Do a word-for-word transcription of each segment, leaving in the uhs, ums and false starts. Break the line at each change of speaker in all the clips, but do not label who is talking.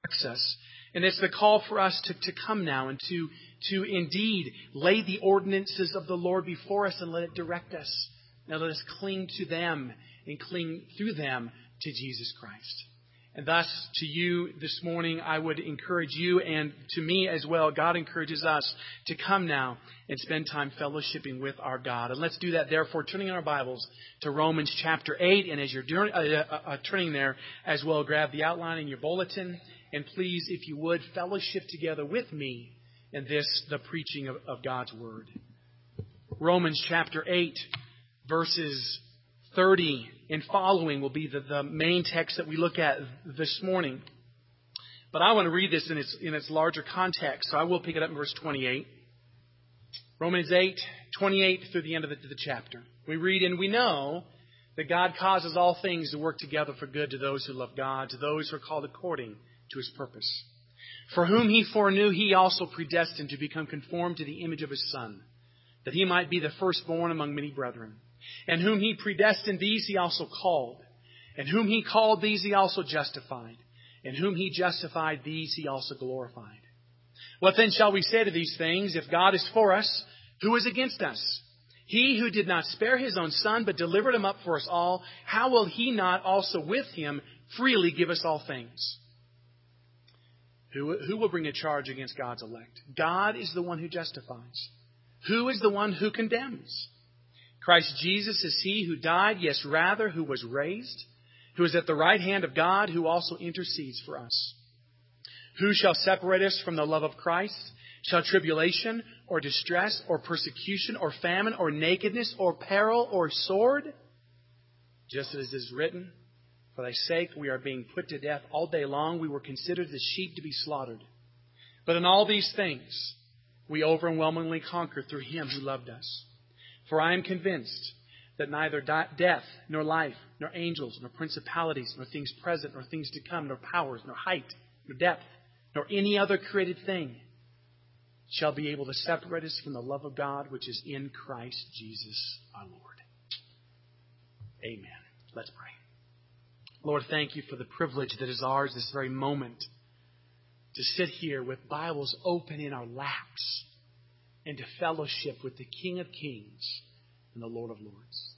us. And it's the call for us to, to come now and to, to indeed lay the ordinances of the Lord before us and let it direct us. Now let us cling to them and cling through them to Jesus Christ. And thus, to you this morning, I would encourage you, and to me as well, God encourages us to come now and spend time fellowshipping with our God. And let's do that, therefore, turning in our Bibles to Romans chapter eight. And as you're doing, uh, uh, turning there as well, grab the outline in your bulletin. And please, if you would, fellowship together with me in this, the preaching of, of God's Word. Romans chapter eight, verses thirty and following will be the, the main text that we look at this morning. But I want to read this in its, in its larger context, so I will pick it up in verse twenty-eight. Romans eight, twenty-eight through the end of the, the chapter. We read, "And we know that God causes all things to work together for good to those who love God, to those who are called according to His purpose. For whom He foreknew, He also predestined to become conformed to the image of His Son, that He might be the firstborn among many brethren. And whom He predestined, these He also called. And whom He called, these He also justified. And whom He justified, these He also glorified. What then shall we say to these things? If God is for us, who is against us? He who did not spare His own Son, but delivered Him up for us all, how will He not also with Him freely give us all things?" Who, who will bring a charge against God's elect? God is the one who justifies. Who is the one who condemns? Christ Jesus is He who died, yes, rather, who was raised, who is at the right hand of God, who also intercedes for us. Who shall separate us from the love of Christ? Shall tribulation, or distress, or persecution, or famine, or nakedness, or peril, or sword? Just as it is written, "For thy sake we are being put to death all day long. We were considered as sheep to be slaughtered. But in all these things we overwhelmingly conquer through Him who loved us. For I am convinced that neither death, nor life, nor angels, nor principalities, nor things present, nor things to come, nor powers, nor height, nor depth, nor any other created thing shall be able to separate us from the love of God which is in Christ Jesus our Lord." Amen. Let's pray. Lord, thank You for the privilege that is ours this very moment to sit here with Bibles open in our laps and to fellowship with the King of Kings and the Lord of Lords.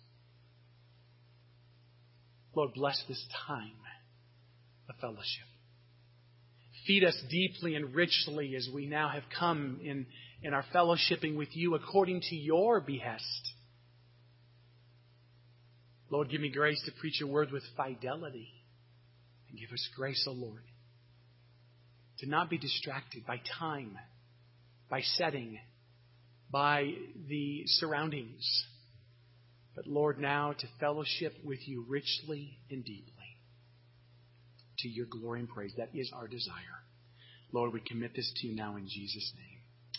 Lord, bless this time of fellowship. Feed us deeply and richly as we now have come in, in our fellowshipping with You according to Your behest. Lord, give me grace to preach Your word with fidelity. And give us grace, O Lord, to not be distracted by time, by setting, by the surroundings. But Lord, now to fellowship with You richly and deeply. To Your glory and praise. That is our desire. Lord, we commit this to You now in Jesus' name.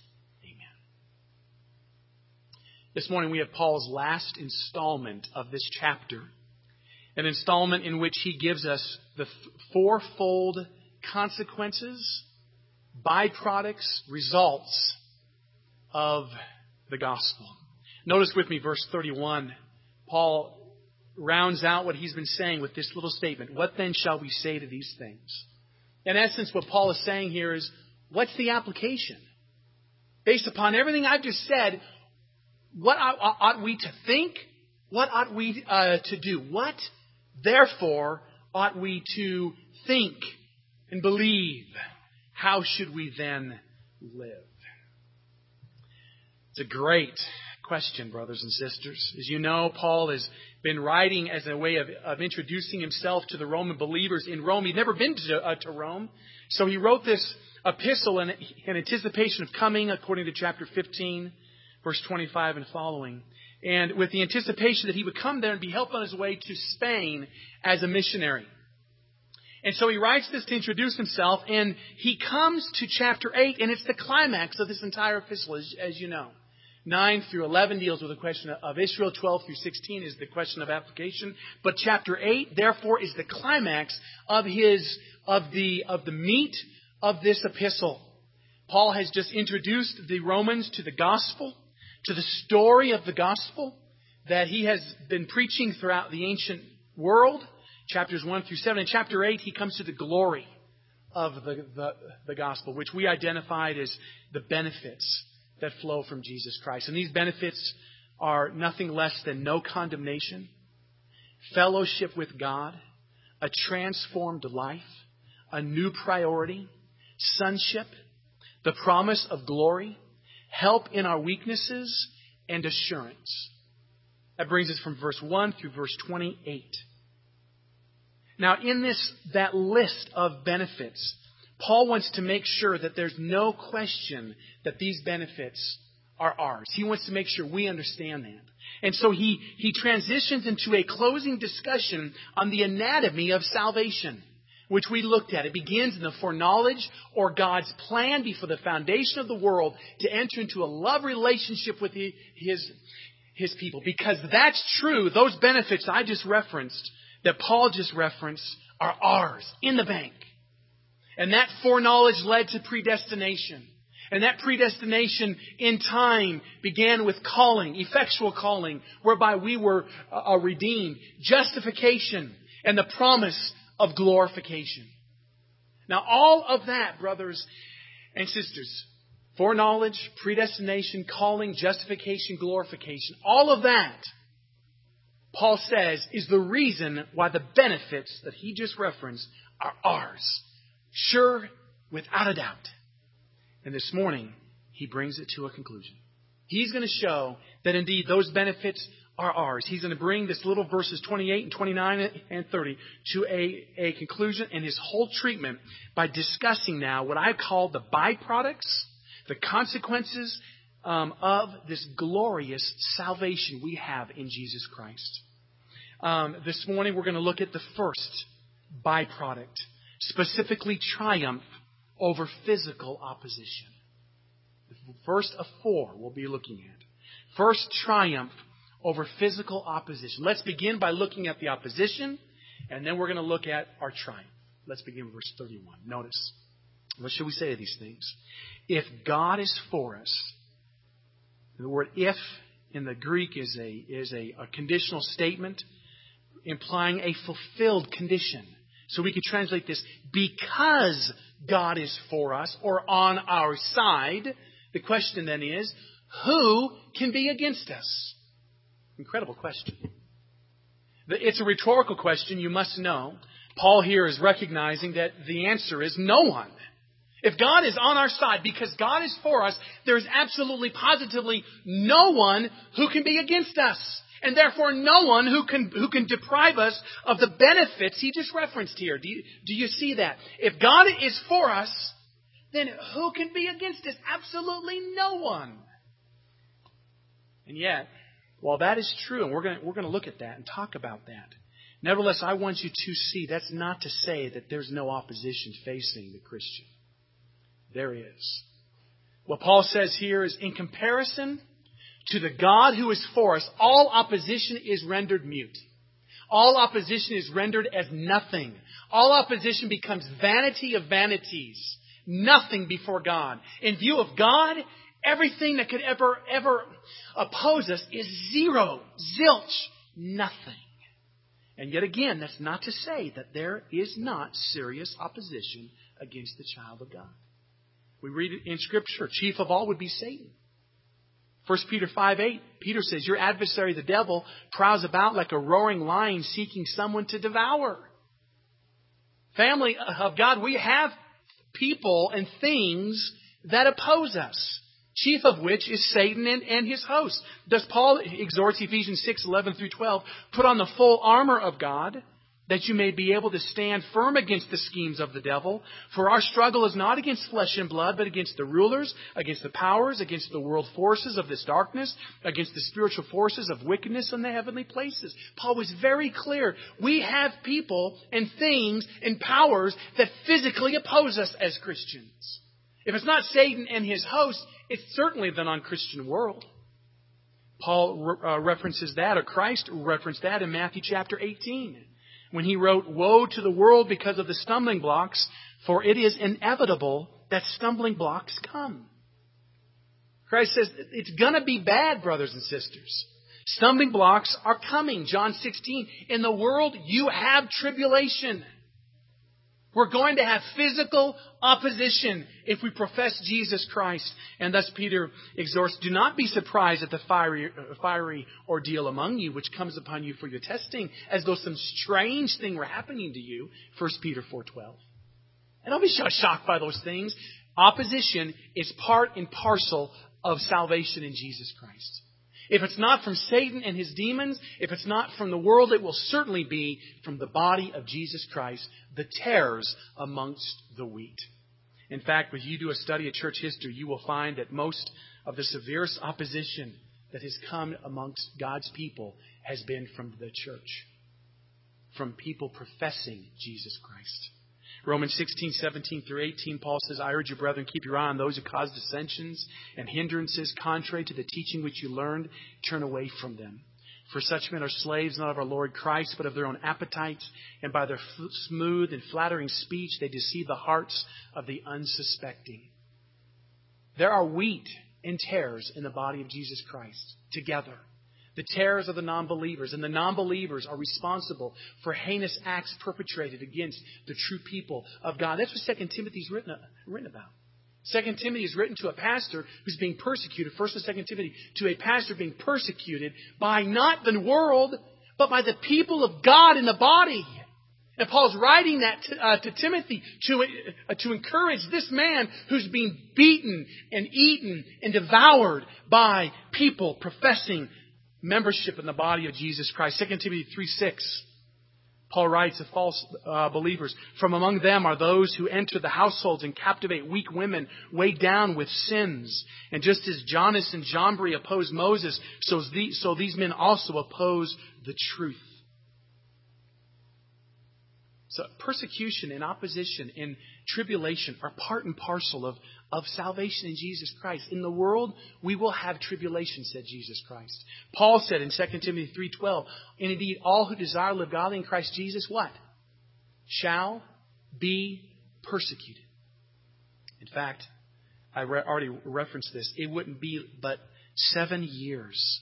This morning we have Paul's last installment of this chapter. An installment in which he gives us the fourfold consequences, byproducts, results of the gospel. Notice with me verse thirty-one. Paul rounds out what he's been saying with this little statement. What then shall we say to these things? In essence, what Paul is saying here is, what's the application? Based upon everything I've just said, what ought we to think? What ought we uh, to do? What, therefore, ought we to think and believe? How should we then live? It's a great question, brothers and sisters. As you know, Paul has been writing as a way of, of introducing himself to the Roman believers in Rome. He'd never been to, uh, to Rome. So he wrote this epistle in, in anticipation of coming, according to chapter fifteen. Verse twenty-five and following. And with the anticipation that he would come there and be helped on his way to Spain as a missionary. And so he writes this to introduce himself. And he comes to chapter eight. And it's the climax of this entire epistle, as, as you know. nine through eleven deals with the question of Israel. twelve through sixteen is the question of application. But chapter eight, therefore, is the climax of his, of the, of the meat of this epistle. Paul has just introduced the Romans to the gospel, to the story of the gospel that he has been preaching throughout the ancient world, chapters one through seven. In chapter eight, he comes to the glory, of the, the, the gospel, which we identified as the benefits that flow from Jesus Christ. And these benefits are nothing less than no condemnation, fellowship with God, a transformed life, a new priority, sonship, the promise of glory, help in our weaknesses, and assurance. That brings us from verse one through verse twenty-eight. Now, in this, that list of benefits, Paul wants to make sure that there's no question that these benefits are ours. He wants to make sure we understand that. And so he, he transitions into a closing discussion on the anatomy of salvation, which we looked at. It begins in the foreknowledge or God's plan before the foundation of the world to enter into a love relationship with the, his, his people. Because that's true, those benefits I just referenced, that Paul just referenced, are ours in the bank. And that foreknowledge led to predestination. And that predestination in time began with calling, effectual calling, whereby we were uh, redeemed. Justification and the promise of glorification. Now all of that, brothers and sisters, foreknowledge, predestination, calling, justification, glorification, all of that, Paul says, is the reason why the benefits that he just referenced are ours. Sure, without a doubt. And this morning, he brings it to a conclusion. He's going to show that indeed those benefits are ours. He's going to bring this little verses twenty-eight and twenty-nine and thirty to a, a conclusion in his whole treatment by discussing now what I call the byproducts, the consequences um, of this glorious salvation we have in Jesus Christ. Um, this morning we're going to look at the first byproduct, specifically triumph over physical opposition. The first of four we'll be looking at. First, triumph over physical opposition. Let's begin by looking at the opposition, and then we're going to look at our triumph. Let's begin with verse thirty-one. Notice, what should we say to these things? If God is for us, the word if in the Greek is a, is a, a conditional statement implying a fulfilled condition. So we could translate this, because God is for us or on our side. The question then is, who can be against us? Incredible question. It's a rhetorical question, you must know. Paul here is recognizing that the answer is no one. If God is on our side, because God is for us, there is absolutely, positively no one who can be against us. And therefore no one who can who can deprive us of the benefits he just referenced here. Do you, do you see that? If God is for us, then who can be against us? Absolutely no one. And yet, while that is true, and we're going to, we're going to look at that and talk about that, nevertheless, I want you to see that's not to say that there's no opposition facing the Christian. There is. What Paul says here is, in comparison to the God who is for us, all opposition is rendered mute. All opposition is rendered as nothing. All opposition becomes vanity of vanities. Nothing before God. In view of God, everything that could ever, ever oppose us is zero, zilch, nothing. And yet again, that's not to say that there is not serious opposition against the child of God. We read it in Scripture. Chief of all would be Satan. First Peter five eight, Peter says, your adversary, the devil, prowls about like a roaring lion seeking someone to devour. Family of God, we have people and things that oppose us, chief of which is Satan and, and his host. Does Paul exhort Ephesians six eleven through twelve, put on the full armor of God, that you may be able to stand firm against the schemes of the devil. For our struggle is not against flesh and blood, but against the rulers, against the powers, against the world forces of this darkness, against the spiritual forces of wickedness in the heavenly places. Paul was very clear. We have people and things and powers that physically oppose us as Christians. If it's not Satan and his host, it's certainly the non-Christian world. Paul uh, references that, or Christ referenced that in Matthew chapter eighteen. When he wrote, woe to the world because of the stumbling blocks, for it is inevitable that stumbling blocks come. Christ says it's going to be bad, brothers and sisters. Stumbling blocks are coming. John sixteen, in the world you have tribulation. We're going to have physical opposition if we profess Jesus Christ. And thus Peter exhorts, do not be surprised at the fiery, fiery ordeal among you, which comes upon you for your testing, as though some strange thing were happening to you. First Peter four twelve. And don't be shocked by those things. Opposition is part and parcel of salvation in Jesus Christ. If it's not from Satan and his demons, if it's not from the world, it will certainly be from the body of Jesus Christ, the tares amongst the wheat. In fact, when you do a study of church history, you will find that most of the severest opposition that has come amongst God's people has been from the church, from people professing Jesus Christ. Romans sixteen, seventeen through eighteen, Paul says, I urge you, brethren, keep your eye on those who cause dissensions and hindrances contrary to the teaching which you learned. Turn away from them. For such men are slaves not of our Lord Christ, but of their own appetites. And by their f- smooth and flattering speech, they deceive the hearts of the unsuspecting. There are wheat and tares in the body of Jesus Christ together. The tares are the non-believers, and the non-believers are responsible for heinous acts perpetrated against the true people of God. That's what Second Timothy is written, written about. Second Timothy is written to a pastor who's being persecuted. First and Second Timothy, to a pastor being persecuted by not the world, but by the people of God in the body. And Paul's writing that to, uh, to Timothy to, uh, to encourage this man who's being beaten and eaten and devoured by people professing membership in the body of Jesus Christ. Second Timothy three six. Paul writes of false uh, believers, from among them are those who enter the households and captivate weak women, weighed down with sins. And just as Jannes and Jambres opposed Moses, so, the, so these men also oppose the truth. So persecution and opposition and tribulation are part and parcel of, of salvation in Jesus Christ. In the world, we will have tribulation, said Jesus Christ. Paul said in Second Timothy three twelve, and indeed all who desire to live godly in Christ Jesus, what? Shall be persecuted. In fact, I re- already referenced this. It wouldn't be but seven years.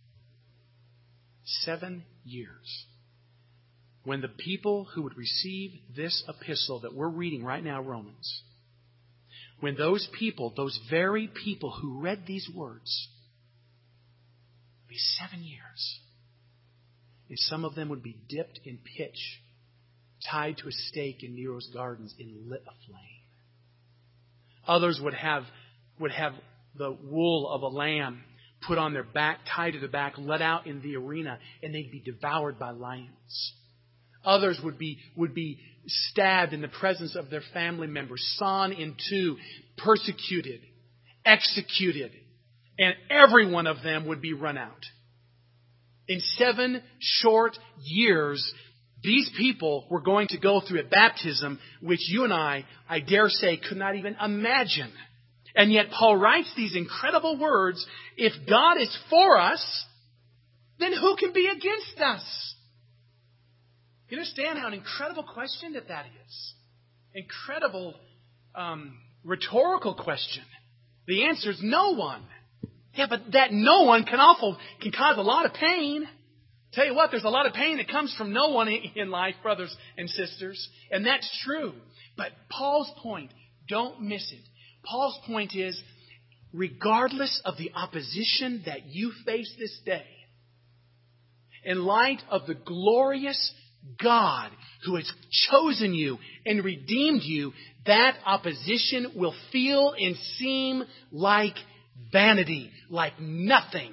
Seven years. When the people who would receive this epistle that we're reading right now, Romans, when those people, those very people who read these words, it would be seven years. And some of them would be dipped in pitch, tied to a stake in Nero's gardens and lit aflame. Others would have, would have the wool of a lamb put on their back, tied to their back, let out in the arena, and they'd be devoured by lions. Others would be, would be stabbed in the presence of their family members, sawn in two, persecuted, executed, and every one of them would be run out. In seven short years, these people were going to go through a baptism which you and I, I dare say, could not even imagine. And yet Paul writes these incredible words, if God is for us, then who can be against us? You understand how an incredible question that that is? Incredible um, rhetorical question. The answer is no one. Yeah, but that no one can awful can cause a lot of pain. Tell you what, there's a lot of pain that comes from no one in life, brothers and sisters. And that's true. But Paul's point, don't miss it. Paul's point is, regardless of the opposition that you face this day, in light of the glorious God who has chosen you and redeemed you, that opposition will feel and seem like vanity, like nothing.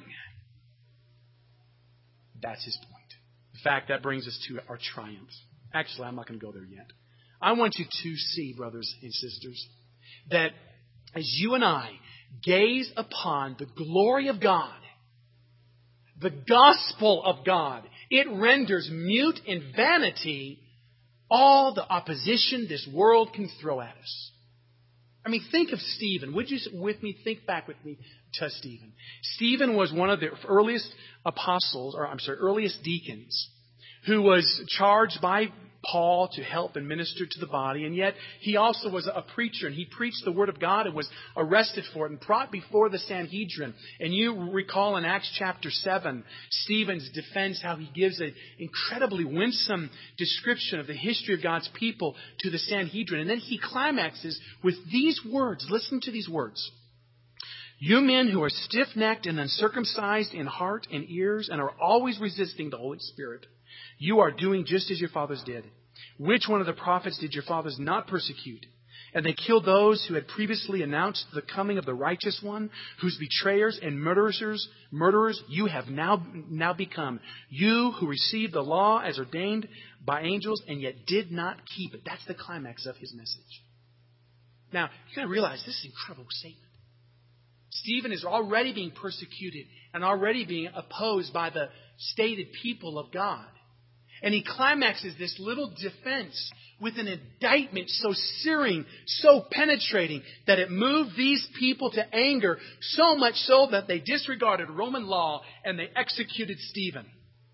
That's his point. In fact, that brings us to our triumph. Actually, I'm not going to go there yet. I want you to see, brothers and sisters, that as you and I gaze upon the glory of God, the gospel of God, it renders mute in vanity all the opposition this world can throw at us. I mean, think of Stephen. Would you, with me, think back with me to Stephen. Stephen was one of the earliest apostles, or I'm sorry, earliest deacons, who was charged by Paul to help and minister to the body. And yet he also was a preacher, and he preached the Word of God and was arrested for it and brought before the Sanhedrin. And you recall in Acts chapter seven, Stephen's defense, how he gives an incredibly winsome description of the history of God's people to the Sanhedrin. And then he climaxes with these words. Listen to these words. You men who are stiff-necked and uncircumcised in heart and ears and are always resisting the Holy Spirit, you are doing just as your fathers did. Which one of the prophets did your fathers not persecute? And they killed those who had previously announced the coming of the righteous one, whose betrayers and murderers, murderers you have now, now become. You who received the law as ordained by angels and yet did not keep it. That's the climax of his message. Now, you've got to realize this is an incredible statement. Stephen is already being persecuted and already being opposed by the stated people of God. And he climaxes this little defense with an indictment so searing, so penetrating, that it moved these people to anger, so much so that they disregarded Roman law and they executed Stephen.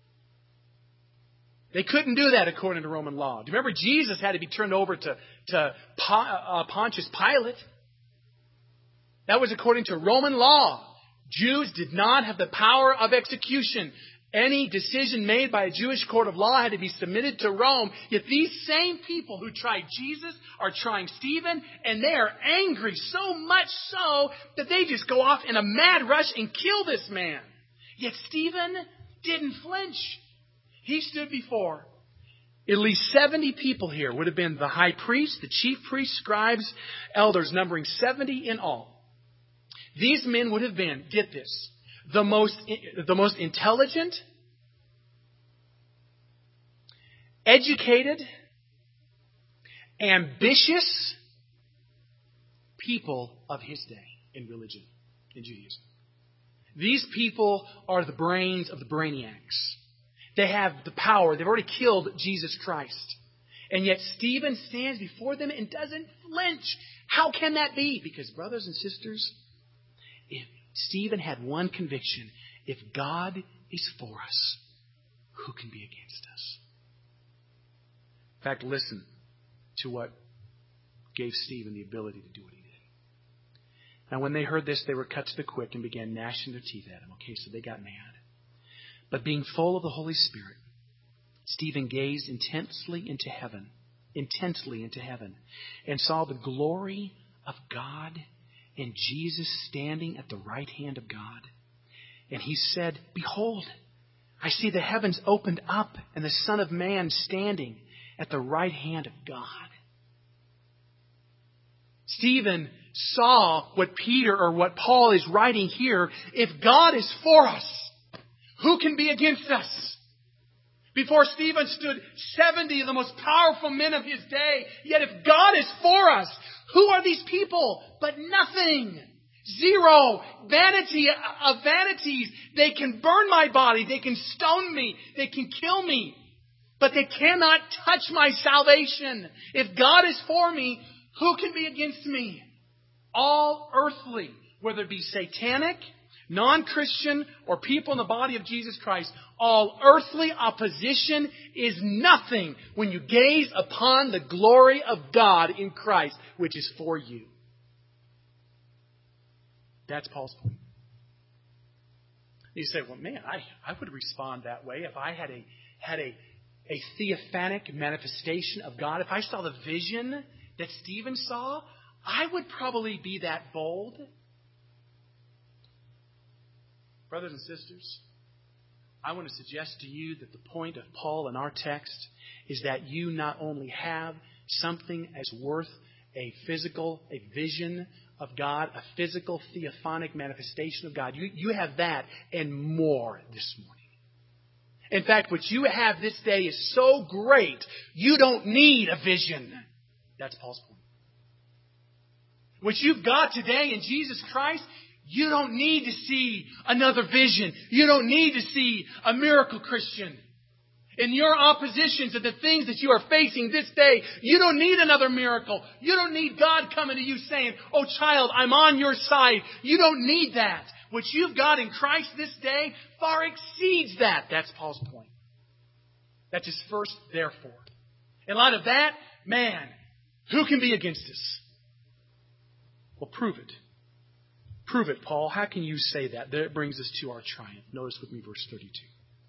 They couldn't do that according to Roman law. Do you remember Jesus had to be turned over to, to Pontius Pilate? That was according to Roman law. Jews did not have the power of execution. Any decision made by a Jewish court of law had to be submitted to Rome. Yet these same people who tried Jesus are trying Stephen, and they are angry so much so that they just go off in a mad rush and kill this man. Yet Stephen didn't flinch. He stood before at least seventy people here. Would have been the high priest, the chief priests, scribes, elders, numbering seventy in all. These men would have been, get this, the most, the most intelligent, educated, ambitious people of his day in religion, in Judaism. These people are the brains of the brainiacs. They have the power. They've already killed Jesus Christ. And yet Stephen stands before them and doesn't flinch. How can that be? Because, brothers and sisters, if Stephen had one conviction: if God is for us, who can be against us? In fact, listen to what gave Stephen the ability to do what he did. Now, when they heard this, they were cut to the quick and began gnashing their teeth at him. Okay, so they got mad. But being full of the Holy Spirit, Stephen gazed intensely into heaven, intensely into heaven, and saw the glory of God and Jesus standing at the right hand of God. And he said, "Behold, I see the heavens opened up and the Son of Man standing at the right hand of God." Stephen saw what Peter or what Paul is writing here. If God is for us, who can be against us? Before Stephen stood seventy of the most powerful men of his day. Yet if God is for us, who are these people but nothing? Zero. Vanity of vanities. They can burn my body. They can stone me. They can kill me. But they cannot touch my salvation. If God is for me, who can be against me? All earthly, whether it be satanic, non-Christian, or people in the body of Jesus Christ, all earthly opposition is nothing when you gaze upon the glory of God in Christ, which is for you. That's Paul's point. You say, well, man, I, I would respond that way if I had a had a, a theophanic manifestation of God. If I saw the vision that Stephen saw, I would probably be that bold. Brothers and sisters, I want to suggest to you that the point of Paul in our text is that you not only have something as worth a physical, a vision of God, a physical theophanic manifestation of God. You, you have that and more this morning. In fact, what you have this day is so great, you don't need a vision. That's Paul's point. What you've got today in Jesus Christ, you don't need to see another vision. You don't need to see a miracle Christian. In your opposition to the things that you are facing this day, you don't need another miracle. You don't need God coming to you saying, "Oh, child, I'm on your side." You don't need that. What you've got in Christ this day far exceeds that. That's Paul's point. That's his first therefore. In light of that, man, who can be against us? Well, prove it. Prove it, Paul. How can you say that? That brings us to our triumph. Notice with me verse thirty-two.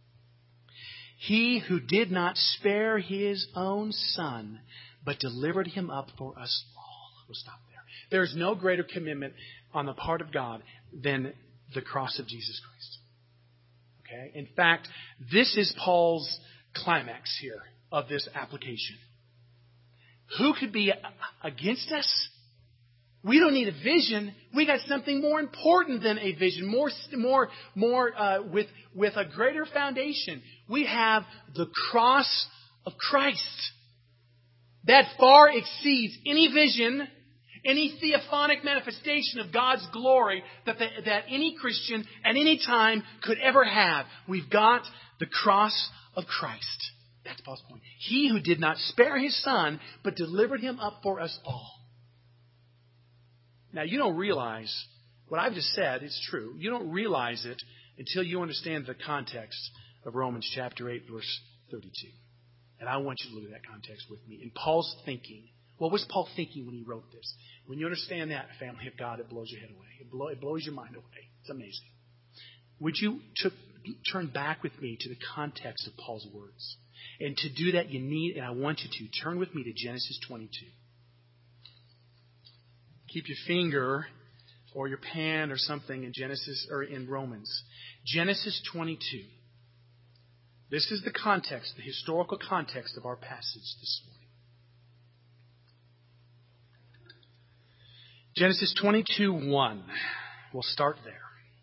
He who did not spare his own son, but delivered him up for us all. We'll stop there. There is no greater commitment on the part of God than the cross of Jesus Christ. Okay? In fact, this is Paul's climax here of this application. Who could be against us? We don't need a vision. We got something more important than a vision, more, more, more uh, with with a greater foundation. We have the cross of Christ. That far exceeds any vision, any theophanic manifestation of God's glory that the, that any Christian at any time could ever have. We've got the cross of Christ. That's Paul's point. He who did not spare his son, but delivered him up for us all. Now, you don't realize what I've just said is true. You don't realize it until you understand the context of Romans chapter eight, verse thirty-two. And I want you to look at that context with me. In Paul's thinking, what was Paul thinking when he wrote this? When you understand that, family of God, it blows your head away. It, blow, it blows your mind away. It's amazing. Would you took, turn back with me to the context of Paul's words? And to do that, you need, and I want you to, turn with me to Genesis twenty-two. Keep your finger or your pen or something in Genesis or in Romans. Genesis twenty-two. This is the context, the historical context of our passage this morning. Genesis twenty-two one. We'll start there.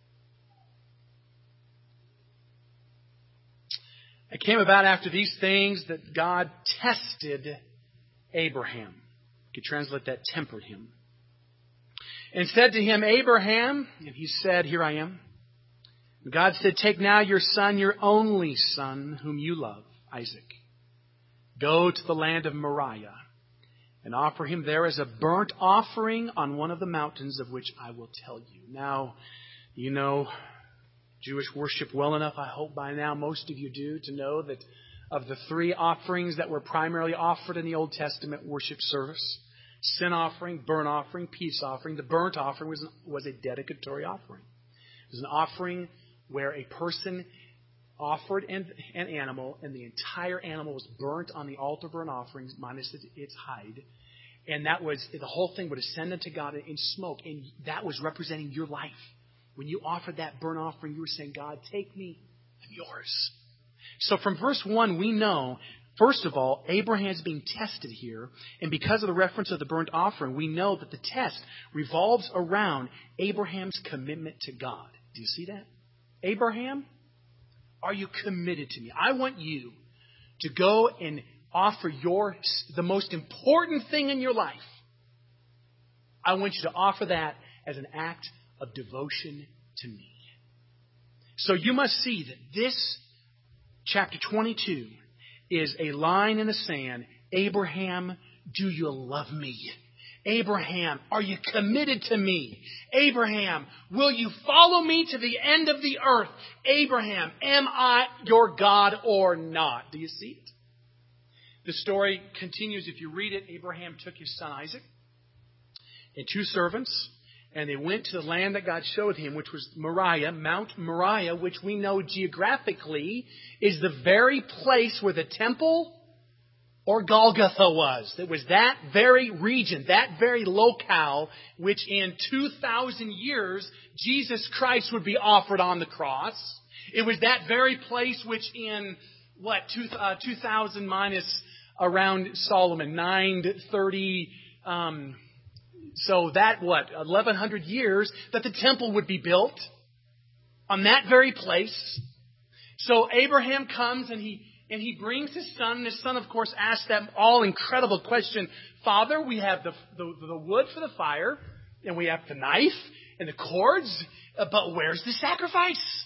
It came about after these things that God tested Abraham. You could translate that, tempered him. And said to him, Abraham, and he said, here I am. And God said, take now your son, your only son, whom you love, Isaac. Go to the land of Moriah and offer him there as a burnt offering on one of the mountains of which I will tell you. Now, you know Jewish worship well enough, I hope by now most of you do, to know that of the three offerings that were primarily offered in the Old Testament worship service, sin offering, burnt offering, peace offering, the burnt offering was, was a dedicatory offering. It was an offering where a person offered an, an animal, and the entire animal was burnt on the altar burnt offerings, minus its hide. And that was, the whole thing would ascend unto God in smoke, and that was representing your life. When you offered that burnt offering, you were saying, God, take me, I'm yours. So from verse one, we know, first of all, Abraham's being tested here. And because of the reference of the burnt offering, we know that the test revolves around Abraham's commitment to God. Do you see that? Abraham, are you committed to me? I want you to go and offer your the most important thing in your life. I want you to offer that as an act of devotion to me. So you must see that this chapter twenty-two is a line in the sand. Abraham, do you love me? Abraham, are you committed to me? Abraham, will you follow me to the end of the earth? Abraham, am I your God or not? Do you see it? The story continues. If you read it, Abraham took his son Isaac and two servants, and they went to the land that God showed him, which was Moriah, Mount Moriah, which we know geographically is the very place where the temple or Golgotha was. It was that very region, that very locale, which in two thousand years, Jesus Christ would be offered on the cross. It was that very place which in, what, two, uh, two thousand minus around Solomon, nine thirty, um, so that, what, eleven hundred years that the temple would be built on that very place. So Abraham comes and he and he brings his son. And his son, of course, asks that all incredible question, Father, we have the, the, the wood for the fire, and we have the knife and the cords, but where's the sacrifice?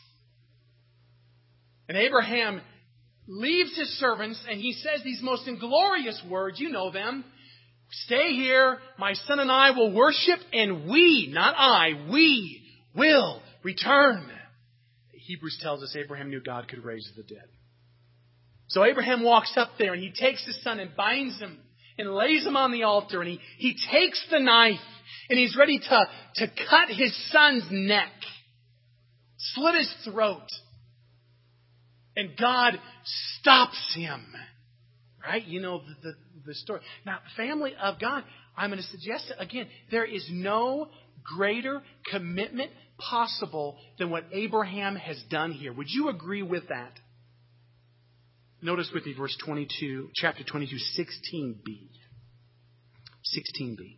And Abraham leaves his servants and he says these most inglorious words, you know them. Stay here, my son and I will worship, and we, not I, we will return. Hebrews tells us Abraham knew God could raise the dead. So Abraham walks up there and he takes his son and binds him and lays him on the altar. And he, he takes the knife and he's ready to, to cut his son's neck, slit his throat. And God stops him. Right? You know the, the, the story. Now, family of God, I'm going to suggest it again. There is no greater commitment possible than what Abraham has done here. Would you agree with that? Notice with me verse twenty-two, chapter twenty-two, sixteen b. sixteen b.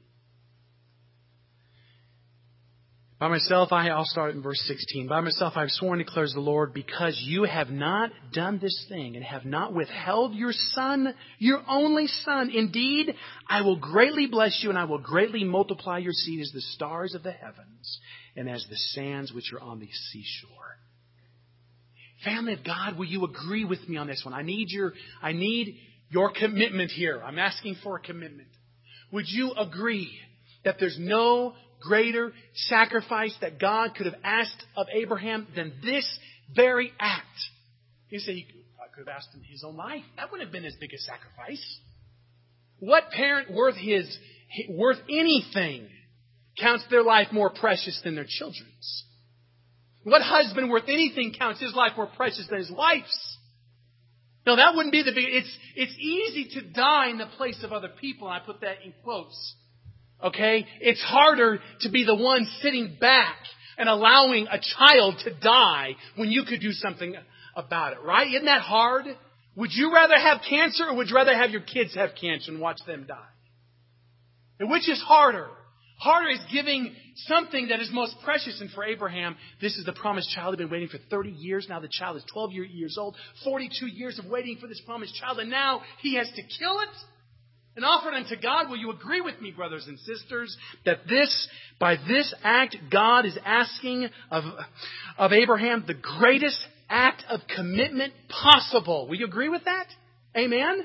By myself, I, I'll start in verse sixteen. By myself I have sworn, declares the Lord, because you have not done this thing and have not withheld your son, your only son. Indeed, I will greatly bless you and I will greatly multiply your seed as the stars of the heavens and as the sands which are on the seashore. Family of God, will you agree with me on this one? I need your, I need your commitment here. I'm asking for a commitment. Would you agree that there's no greater sacrifice that God could have asked of Abraham than this very act? You say, God could have asked him his own life. That wouldn't have been as big a sacrifice. What parent worth his, worth anything counts their life more precious than their children's? What husband worth anything counts his life more precious than his wife's? No, that wouldn't be the big... It's, it's easy to die in the place of other people, and I put that in quotes. Okay? It's harder to be the one sitting back and allowing a child to die when you could do something about it, right? Isn't that hard? Would you rather have cancer or would you rather have your kids have cancer and watch them die? And which is harder? Harder is giving something that is most precious. And for Abraham, this is the promised child. He'd been waiting for thirty years. Now the child is twelve years old. forty-two years of waiting for this promised child. And now he has to kill it and offer it unto God. Will you agree with me, brothers and sisters, that this, by this act, God is asking of, of Abraham the greatest act of commitment possible? Will you agree with that? Amen?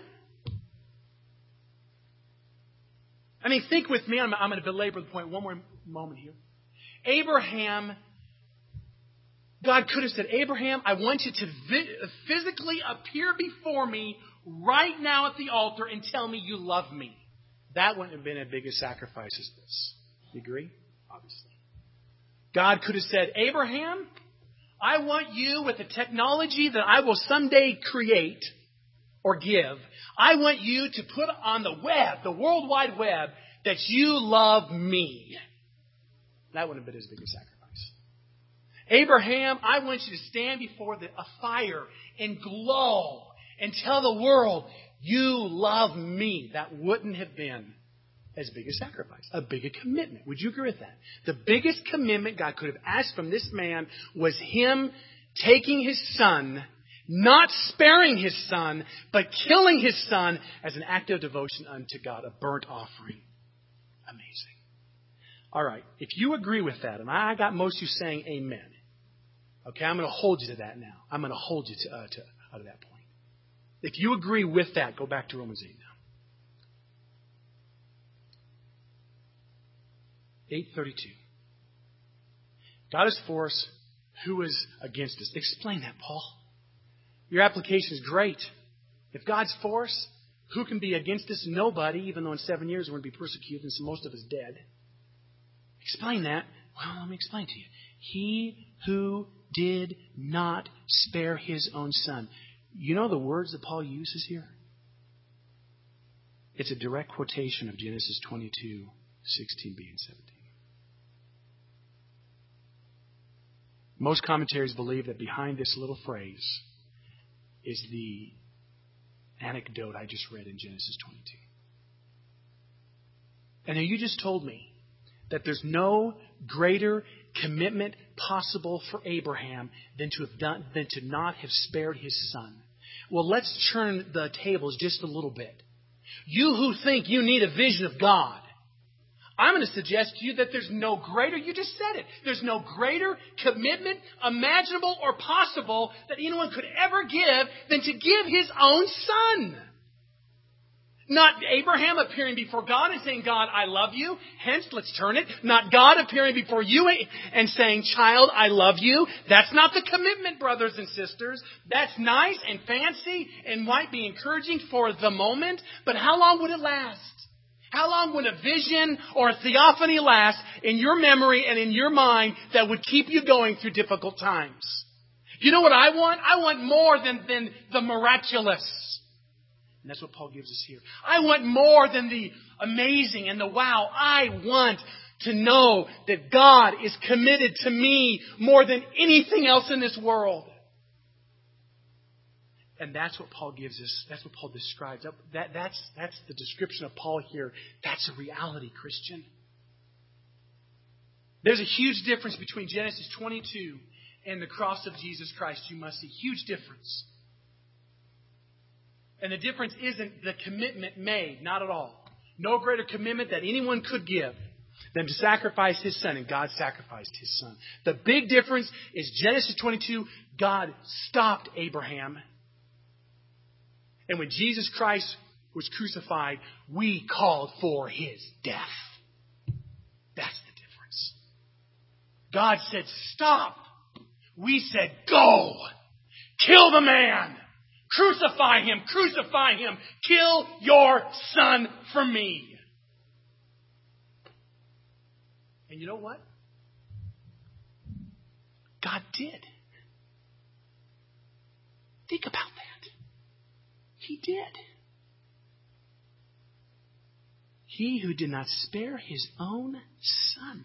I mean, think with me. I'm, I'm going to belabor the point one more moment here. Abraham, God could have said, Abraham, I want you to vi- physically appear before me right now at the altar and tell me you love me. That wouldn't have been as big a sacrifice as this. You agree? Obviously. God could have said, Abraham, I want you with the technology that I will someday create or give, I want you to put on the web, the World Wide Web, that you love me. That wouldn't have been as big a sacrifice. Abraham, I want you to stand before the, a fire and glow and tell the world, you love me. That wouldn't have been as big a sacrifice, a big a commitment. Would you agree with that? The biggest commitment God could have asked from this man was him taking his son, not sparing his son, but killing his son as an act of devotion unto God, a burnt offering. Amazing. All right. If you agree with that, and I got most of you saying amen. Okay, I'm going to hold you to that now. I'm going to hold you to, uh, to, uh, to that point. If you agree with that, go back to Romans eight now. eight thirty-two. God is for us. Who is against us? Explain that, Paul. Your application is great. If God's for us, who can be against us? Nobody, even though in seven years we're going to be persecuted and so most of us dead. Explain that. Well, let me explain to you. He who did not spare his own son. You know the words that Paul uses here? It's a direct quotation of Genesis twenty-two, sixteen b and seventeen. Most commentaries believe that behind this little phrase is the anecdote I just read in Genesis twenty-two. And now you just told me that there's no greater commitment possible for Abraham than to have done, than to not have spared his son. Well, let's turn the tables just a little bit. You who think you need a vision of God, I'm going to suggest to you that there's no greater, you just said it, there's no greater commitment imaginable or possible that anyone could ever give than to give his own son. Not Abraham appearing before God and saying, God, I love you. Hence, let's turn it. Not God appearing before you and saying, child, I love you. That's not the commitment, brothers and sisters. That's nice and fancy and might be encouraging for the moment. But how long would it last? How long would a vision or a theophany last in your memory and in your mind that would keep you going through difficult times? You know what I want? I want more than, than the miraculous. And that's what Paul gives us here. I want more than the amazing and the wow. I want to know that God is committed to me more than anything else in this world. And that's what Paul gives us. That's what Paul describes. That, that's, that's the description of Paul here. That's a reality, Christian. There's a huge difference between Genesis twenty-two and the cross of Jesus Christ. You must see. Huge difference. And the difference isn't the commitment made. Not at all. No greater commitment that anyone could give than to sacrifice His Son. And God sacrificed His Son. The big difference is Genesis twenty-two, God stopped Abraham. And when Jesus Christ was crucified, we called for His death. That's the difference. God said, stop. We said, go. Kill the man. Crucify him, crucify him. Kill your son for me. And you know what? God did. Think about that. He did. He who did not spare His own Son.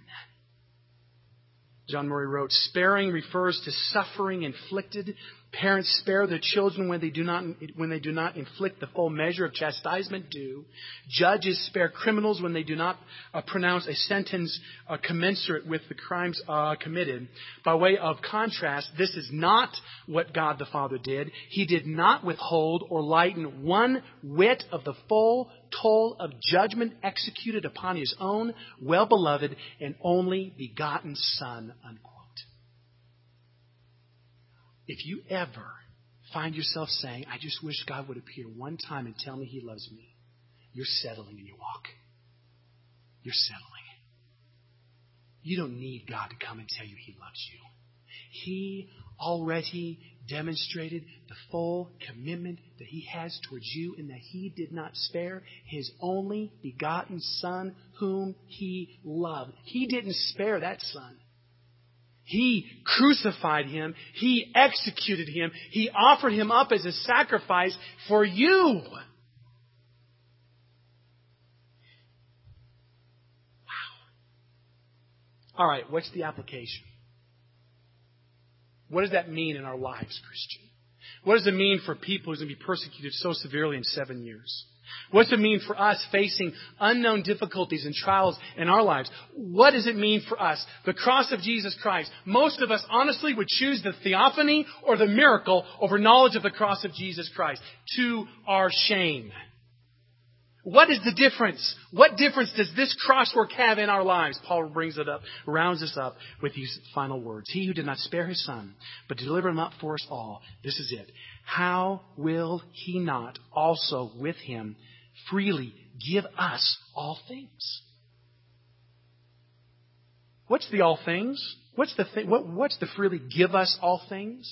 John Murray wrote, sparing refers to suffering inflicted. Parents spare their children when they do not when they do not inflict the full measure of chastisement due. Judges spare criminals when they do not uh, pronounce a sentence uh, commensurate with the crimes uh, committed. By way of contrast, this is not what God the Father did. He did not withhold or lighten one whit of the full toll of judgment executed upon His own well-beloved and only begotten Son, unquote. If you ever find yourself saying, I just wish God would appear one time and tell me He loves me, you're settling in your walk. You're settling. You don't need God to come and tell you He loves you. He already demonstrated the full commitment that He has towards you in that He did not spare His only begotten Son whom He loved. He didn't spare that Son. He crucified Him. He executed Him. He offered Him up as a sacrifice for you. Wow. All right, what's the application? What does that mean in our lives, Christian? What does it mean for people who's going to be persecuted so severely in seven years? What does it mean for us facing unknown difficulties and trials in our lives? What does it mean for us? The cross of Jesus Christ. Most of us honestly would choose the theophany or the miracle over knowledge of the cross of Jesus Christ to our shame. What is the difference? What difference does this crosswork have in our lives? Paul brings it up, rounds us up with these final words. He who did not spare His Son, but delivered Him up for us all. This is it. How will He not also with Him freely give us all things? What's the all things? What's the th- what, what's the freely give us all things?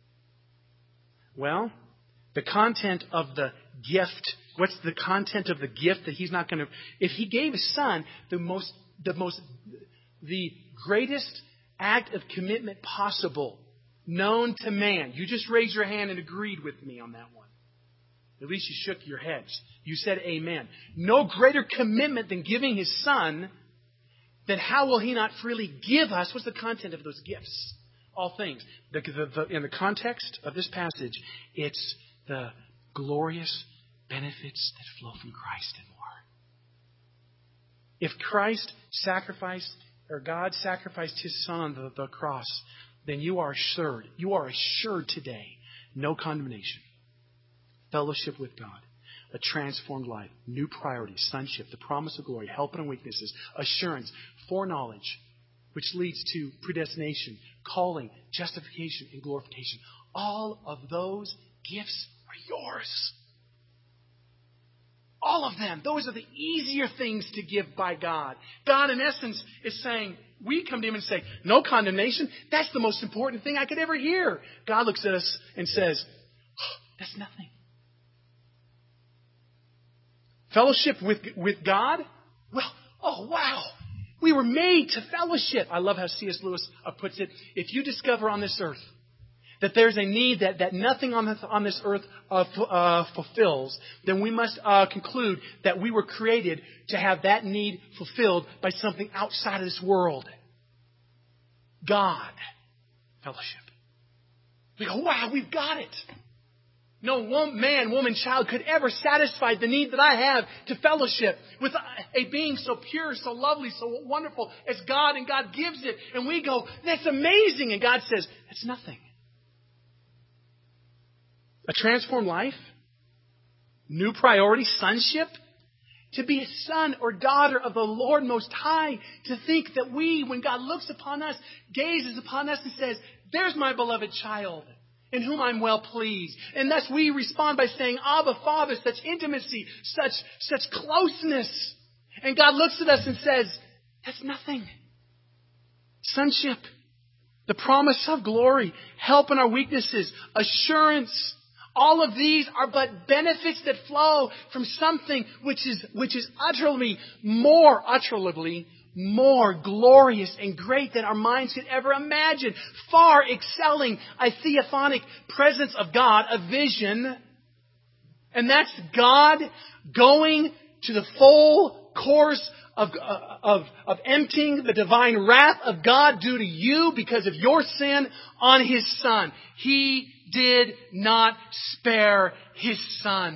Well, the content of the gift. What's the content of the gift that He's not going to... If He gave His Son, the most, the most, the greatest act of commitment possible known to man. You just raised your hand and agreed with me on that one. At least you shook your heads. You said amen. No greater commitment than giving His Son, then how will He not freely give us? What's the content of those gifts? All things. The, the, the, in the context of this passage, it's the glorious benefits that flow from Christ and more. If Christ sacrificed, or God sacrificed His Son on the, the cross, then you are assured, you are assured today, no condemnation, fellowship with God, a transformed life, new priorities, sonship, the promise of glory, help in weaknesses, assurance, foreknowledge, which leads to predestination, calling, justification, and glorification. All of those gifts are yours. All of them. Those are the easier things to give by God. God, in essence, is saying, we come to Him and say, no condemnation. That's the most important thing I could ever hear. God looks at us and says, oh, that's nothing. Fellowship with, with God? Well, oh, wow. We were made to fellowship. I love how C S Lewis puts it. If you discover on this earth that there's a need that, that nothing on this, on this earth uh, f- uh, fulfills, then we must uh, conclude that we were created to have that need fulfilled by something outside of this world. God. Fellowship. We go, wow, we've got it. No one, man, woman, child could ever satisfy the need that I have to fellowship with a being so pure, so lovely, so wonderful as God, and God gives it. And we go, that's amazing. And God says, that's nothing. A transformed life, new priority, sonship, to be a son or daughter of the Lord Most High, to think that we, when God looks upon us, gazes upon us and says, there's my beloved child, in whom I'm well pleased. And thus we respond by saying, Abba, Father, such intimacy, such, such closeness. And God looks at us and says, that's nothing. Sonship, the promise of glory, help in our weaknesses, assurance. All of these are but benefits that flow from something which is, which is utterly more, utterly more glorious and great than our minds could ever imagine. Far excelling a theophanic presence of God, a vision. And that's God going to the full course of, of, of emptying the divine wrath of God due to you because of your sin on His Son. He did not spare His Son.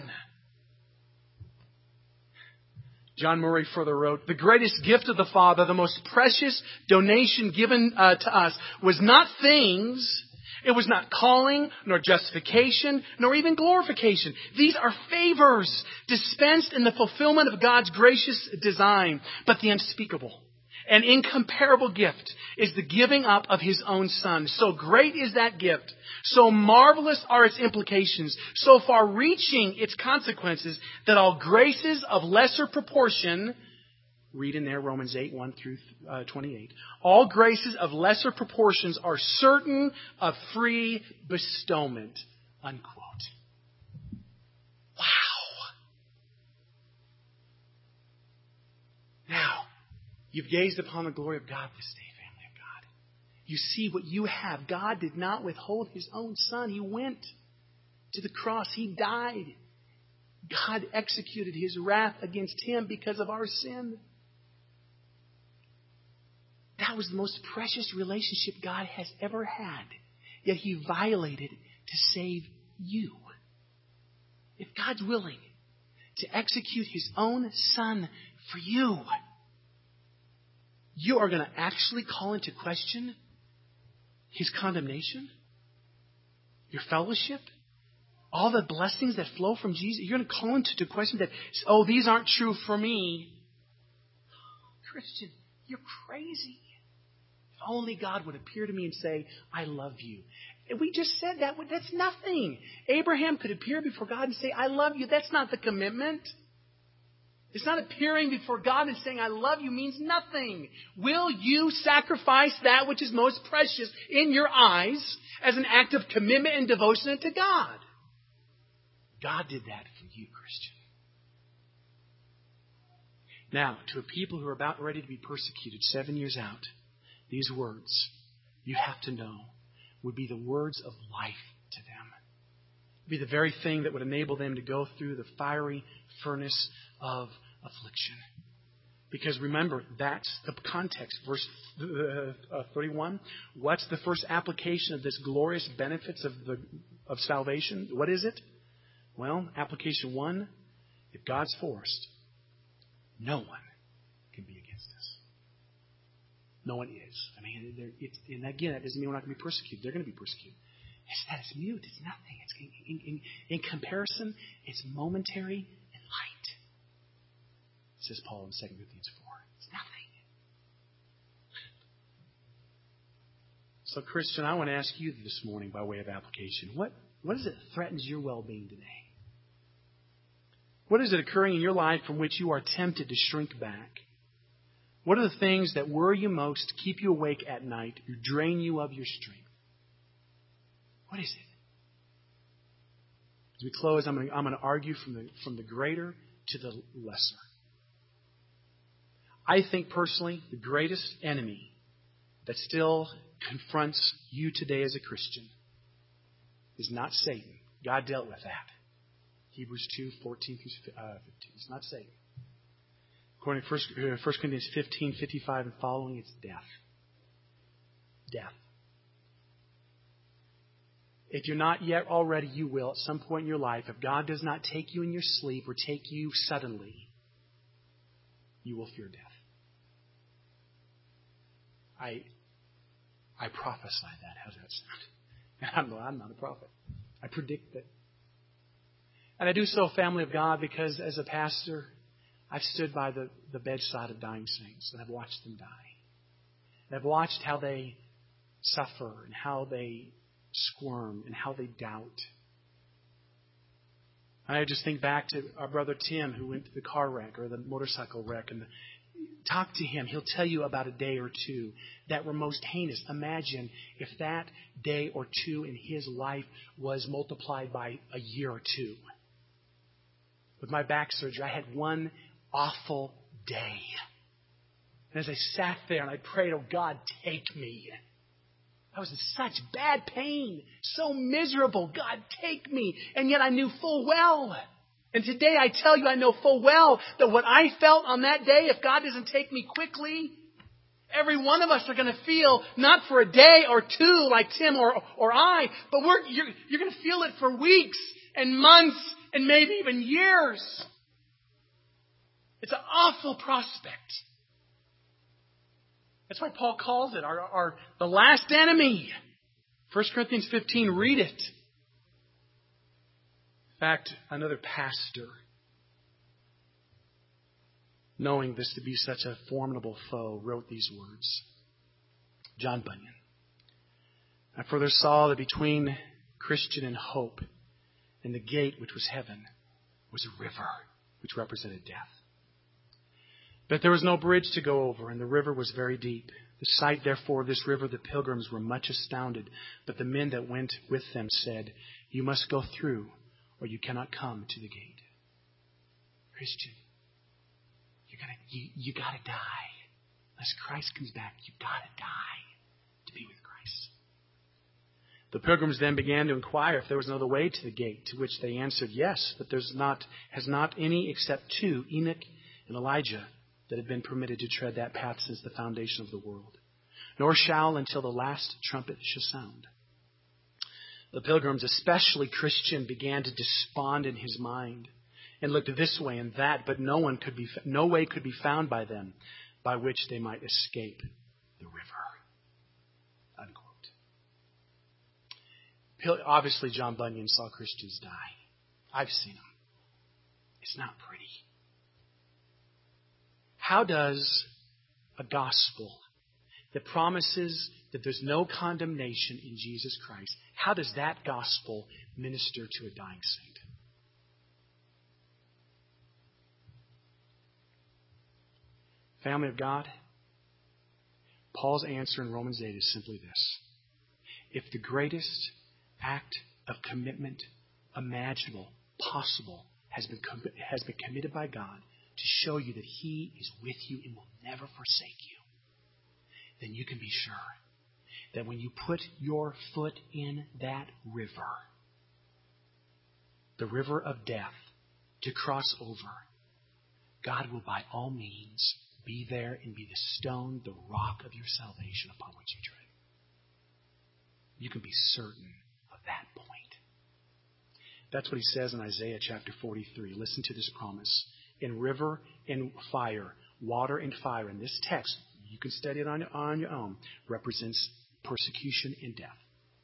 John Murray further wrote, the greatest gift of the Father, the most precious donation given uh, to us, was not things, it was not calling, nor justification, nor even glorification. These are favors dispensed in the fulfillment of God's gracious design. But the unspeakable and incomparable gift is the giving up of His own Son. So great is that gift. So marvelous are its implications. So far reaching its consequences that all graces of lesser proportion, read in there Romans eight, one through twenty-eight. All graces of lesser proportions are certain of free bestowment. Unquote. Wow. Now, you've gazed upon the glory of God this day, family of God. You see what you have. God did not withhold His own Son. He went to the cross. He died. God executed His wrath against Him because of our sin. That was the most precious relationship God has ever had. Yet He violated to save you. If God's willing to execute His own Son for you, you are going to actually call into question His condemnation, your fellowship, all the blessings that flow from Jesus. You're going to call into question that, oh, these aren't true for me. Christian, you're crazy. If only God would appear to me and say, I love you. And we just said that. That's nothing. Abraham could appear before God and say, I love you. That's not the commitment. It's not appearing before God and saying, I love you means nothing. Will you sacrifice that which is most precious in your eyes as an act of commitment and devotion to God? God did that for you, Christian. Now, to a people who are about ready to be persecuted seven years out, these words, you have to know, would be the words of life to them. It would be the very thing that would enable them to go through the fiery furnace of affliction. Because remember, that's the context. Verse thirty-one. What's the first application of this glorious benefits of the of salvation? What is it? Well, application one, if God's for us, no one can be against us. No one is. I mean, it's, and again, that doesn't mean we're not going to be persecuted. They're going to be persecuted. It's that it's mute. It's nothing. It's in, in, in comparison, it's momentary and light. Says Paul in Second Corinthians four. It's nothing. So, Christian, I want to ask you this morning by way of application. What, what is it that threatens your well-being today? What is it occurring in your life from which you are tempted to shrink back? What are the things that worry you most, keep you awake at night, or drain you of your strength? What is it? As we close, I'm going to, I'm going to argue from the, from the greater to the lesser. I think personally, the greatest enemy that still confronts you today as a Christian is not Satan. God dealt with that. Hebrews two, fourteen through fifteen. It's not Satan. According to First Corinthians fifteen, fifty-five and following, it's death. Death. If you're not yet already, you will at some point in your life. If God does not take you in your sleep or take you suddenly, you will fear death. I I prophesy that. How does that sound? I'm not, I'm not a prophet. I predict that. And I do so, family of God, because as a pastor, I've stood by the, the bedside of dying saints and I've watched them die. And I've watched how they suffer and how they squirm and how they doubt. And I just think back to our brother Tim who went to the car wreck or the motorcycle wreck, and the, talk to him. He'll tell you about a day or two that were most heinous. Imagine if that day or two in his life was multiplied by a year or two. With my back surgery, I had one awful day. And as I sat there and I prayed, oh God, take me. I was in such bad pain, so miserable. God, take me. And yet I knew full well. And today I tell you, I know full well that what I felt on that day, if God doesn't take me quickly, every one of us are going to feel, not for a day or two like Tim or, or I, but we're, you're, you're going to feel it for weeks and months and maybe even years. It's an awful prospect. That's why Paul calls it our, our the last enemy. First Corinthians fifteen, read it. In fact, another pastor, knowing this to be such a formidable foe, wrote these words. John Bunyan. I further saw that between Christian and hope and the gate, which was heaven, was a river, which represented death. But there was no bridge to go over, and the river was very deep. The sight, therefore, of this river, the pilgrims were much astounded. But the men that went with them said, you must go through, or you cannot come to the gate. Christian, you're gonna, you, you gotta die. Unless Christ comes back, you gotta die to be with Christ. The pilgrims then began to inquire if there was another way to the gate, to which they answered, yes, but there's not, has not any except two, Enoch and Elijah, that have been permitted to tread that path since the foundation of the world. Nor shall until the last trumpet shall sound. The pilgrims, especially Christian, began to despond in his mind and looked this way and that, but no one could be, no way could be found by them by which they might escape the river. Unquote. Obviously, John Bunyan saw Christians die. I've seen them. It's not pretty. How does a gospel that promises that there's no condemnation in Jesus Christ, how does that gospel minister to a dying saint? Family of God, Paul's answer in Romans eight is simply this. If the greatest act of commitment imaginable, possible, has been, com- has been committed by God to show you that He is with you and will never forsake you, then you can be sure that when you put your foot in that river, the river of death, to cross over, God will by all means be there and be the stone, the rock of your salvation upon which you tread. You can be certain of that point. That's what he says in Isaiah chapter forty-three. Listen to this promise. In river and fire, water and fire. In this text, you can study it on, on your own, represents persecution and death.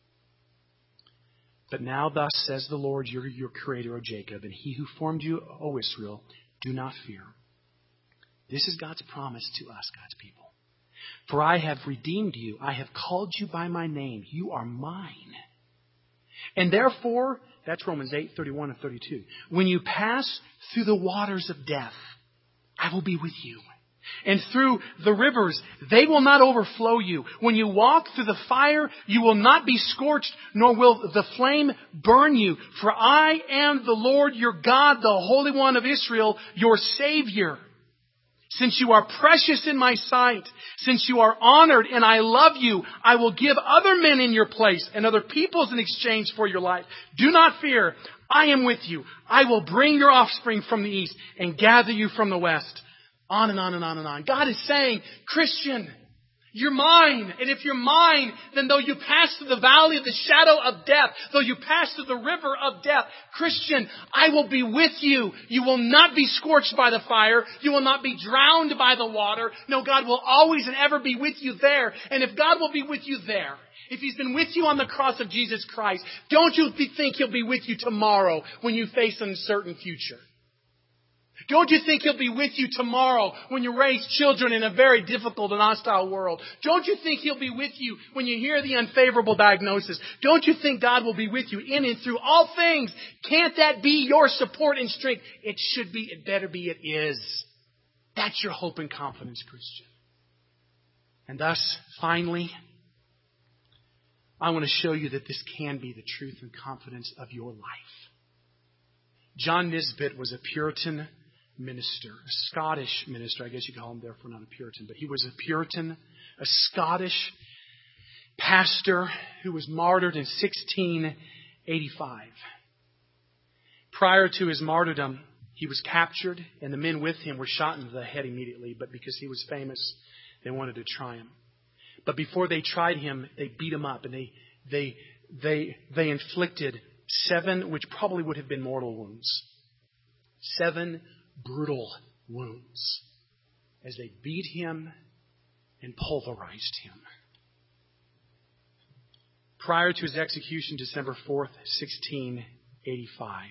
But now thus says the Lord, your, your creator, O Jacob, and he who formed you, O Israel, do not fear. This is God's promise to us, God's people. For I have redeemed you. I have called you by my name. You are mine. And therefore, That's Romans eight, thirty-one and thirty-two. When you pass through the waters of death, I will be with you. And through the rivers, they will not overflow you. When you walk through the fire, you will not be scorched, nor will the flame burn you. For I am the Lord your God, the Holy One of Israel, your Savior. Since you are precious in my sight, since you are honored and I love you, I will give other men in your place and other peoples in exchange for your life. Do not fear. I am with you. I will bring your offspring from the east and gather you from the west. On and on and on and on. God is saying, Christian, you're mine. And if you're mine, then though you pass through the valley of the shadow of death, though you pass through the river of death, Christian, I will be with you. You will not be scorched by the fire. You will not be drowned by the water. No, God will always and ever be with you there. And if God will be with you there, if He's been with you on the cross of Jesus Christ, don't you think He'll be with you tomorrow when you face an uncertain future? Don't you think He'll be with you tomorrow when you raise children in a very difficult and hostile world? Don't you think He'll be with you when you hear the unfavorable diagnosis? Don't you think God will be with you in and through all things? Can't that be your support and strength? It should be. It better be. It is. That's your hope and confidence, Christian. And thus, finally, I want to show you that this can be the truth and confidence of your life. John Nisbet was a Puritan minister, a Scottish minister. I guess you call him therefore not a Puritan, but he was a Puritan, a Scottish pastor who was martyred in sixteen eighty-five. Prior to his martyrdom, he was captured and the men with him were shot in the head immediately, but because he was famous, they wanted to try him. But before they tried him, they beat him up and they they they they inflicted seven, which probably would have been mortal wounds. Seven brutal wounds as they beat him and pulverized him. Prior to his execution, December fourth, sixteen eighty-five.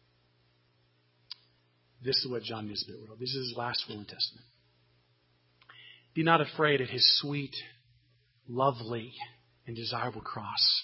This is what John Nisbet wrote. This is his last will and testament. Be not afraid at his sweet, lovely, and desirable cross.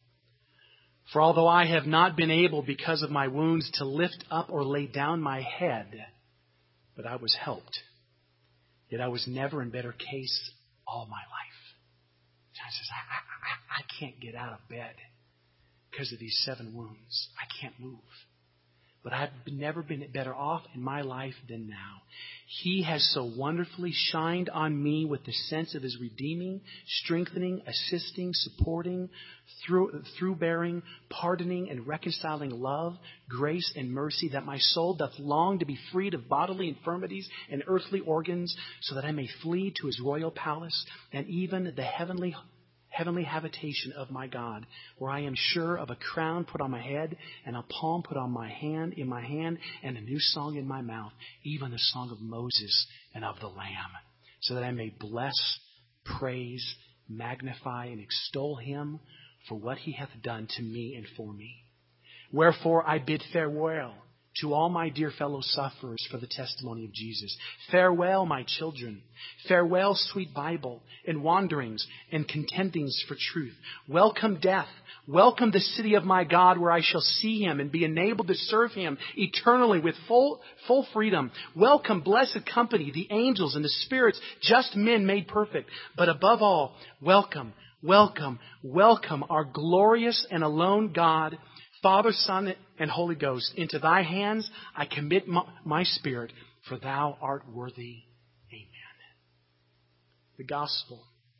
For although I have not been able, because of my wounds, to lift up or lay down my head, but I was helped. Yet I was never in better case all my life. John says, I, I, I can't get out of bed because of these seven wounds. I can't move. But I've never been better off in my life than now. He has so wonderfully shined on me with the sense of His redeeming, strengthening, assisting, supporting, through, through bearing, pardoning, and reconciling love, grace, and mercy, that my soul doth long to be freed of bodily infirmities and earthly organs, so that I may flee to His royal palace and even the heavenly heavenly habitation of my God, where I am sure of a crown put on my head and a palm put on my hand, in my hand, and a new song in my mouth, even the song of Moses and of the Lamb, so that I may bless, praise, magnify, and extol Him for what He hath done to me and for me. Wherefore I bid farewell to all my dear fellow sufferers for the testimony of Jesus. Farewell, my children. Farewell, sweet Bible, and wanderings and contendings for truth. Welcome death. Welcome the city of my God, where I shall see Him and be enabled to serve Him eternally with full, full freedom. Welcome blessed company, the angels and the spirits, just men made perfect. But above all, welcome, welcome, welcome our glorious and alone God, Father, Son, and Holy Ghost. Into Thy hands I commit my, my spirit, for Thou art worthy. Amen. The gospel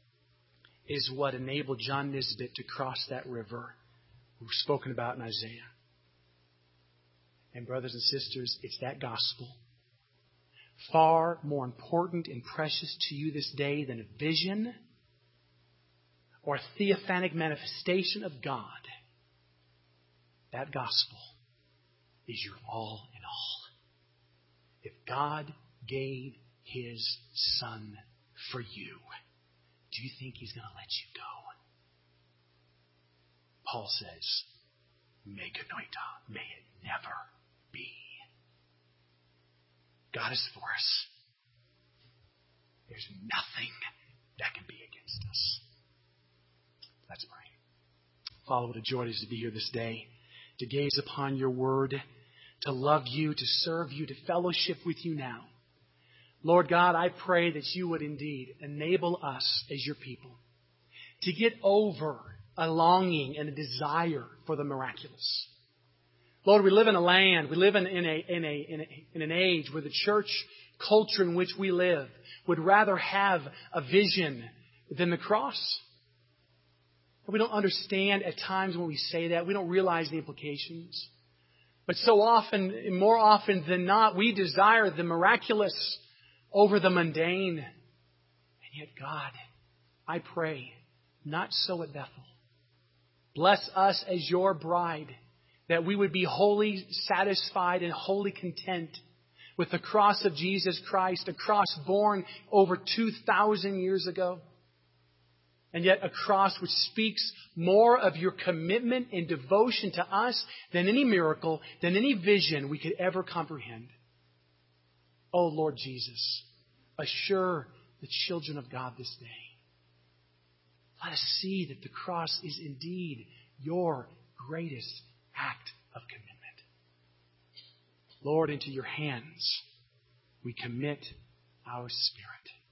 is what enabled John Nisbet to cross that river we've spoken about in Isaiah. And brothers and sisters, it's that gospel, far more important and precious to you this day than a vision or a theophanic manifestation of God. That gospel is your all in all. If God gave His Son for you, do you think He's going to let you go? Paul says, me genoita, may it never be. God is for us. There's nothing that can be against us. Let's pray. Father, what a joy it is to be here this day, to gaze upon your word, to love you, to serve you, to fellowship with you now. Lord God, I pray that you would indeed enable us as your people to get over a longing and a desire for the miraculous. Lord, we live in a land, we live in, in, a, in, a, in, a, in an age where the church culture in which we live would rather have a vision than the cross. We don't understand at times when we say that. We don't realize the implications. But so often, more often than not, we desire the miraculous over the mundane. And yet, God, I pray, not so at Bethel. Bless us as your bride, that we would be wholly satisfied and wholly content with the cross of Jesus Christ, a cross born over two thousand years ago. And yet a cross which speaks more of your commitment and devotion to us than any miracle, than any vision we could ever comprehend. Oh, Lord Jesus, assure the children of God this day. Let us see that the cross is indeed your greatest act of commitment. Lord, into your hands we commit our spirit.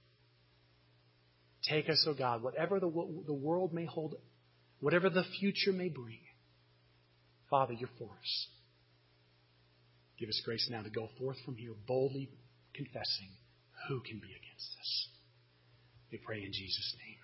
Take us, O God, whatever the, the world may hold, whatever the future may bring. Father, you're for us. Give us grace now to go forth from here boldly confessing who can be against us. We pray in Jesus' name.